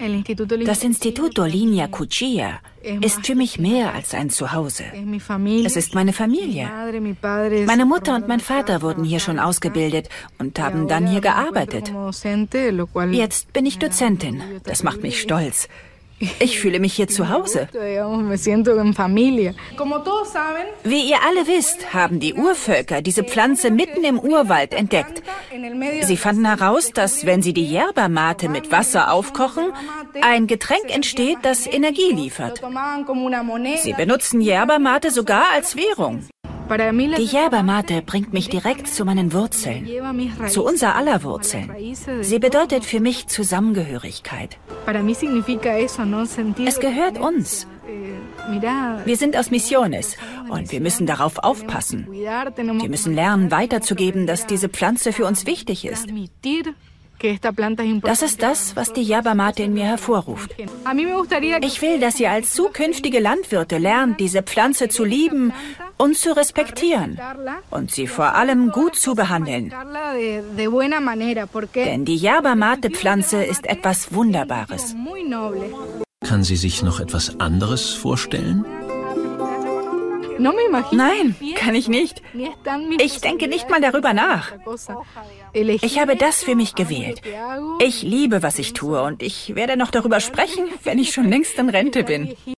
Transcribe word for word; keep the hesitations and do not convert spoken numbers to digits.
Das Instituto Línea Cuchilla ist für mich mehr als ein Zuhause. Es ist meine Familie. Meine Mutter und mein Vater wurden hier schon ausgebildet und haben dann hier gearbeitet. Jetzt bin ich Dozentin. Das macht mich stolz. Ich fühle mich hier zu Hause. Wie ihr alle wisst, haben die Urvölker diese Pflanze mitten im Urwald entdeckt. Sie fanden heraus, dass, wenn sie die Yerba Mate mit Wasser aufkochen, ein Getränk entsteht, das Energie liefert. Sie benutzen Yerba Mate sogar als Währung. Die Yerba Mate bringt mich direkt zu meinen Wurzeln, zu unser aller Wurzeln. Sie bedeutet für mich Zusammengehörigkeit. Es gehört uns. Wir sind aus Misiones und wir müssen darauf aufpassen. Wir müssen lernen, weiterzugeben, dass diese Pflanze für uns wichtig ist. Das ist das, was die Yerba Mate in mir hervorruft. Ich will, dass ihr als zukünftige Landwirte lernt, diese Pflanze zu lieben und zu respektieren und sie vor allem gut zu behandeln. Denn die Yerba Mate Pflanze ist etwas Wunderbares. Kann sie sich noch etwas anderes vorstellen? Nein, kann ich nicht. Ich denke nicht mal darüber nach. Ich habe das für mich gewählt. Ich liebe, was ich tue und ich werde noch darüber sprechen, wenn ich schon längst in Rente bin.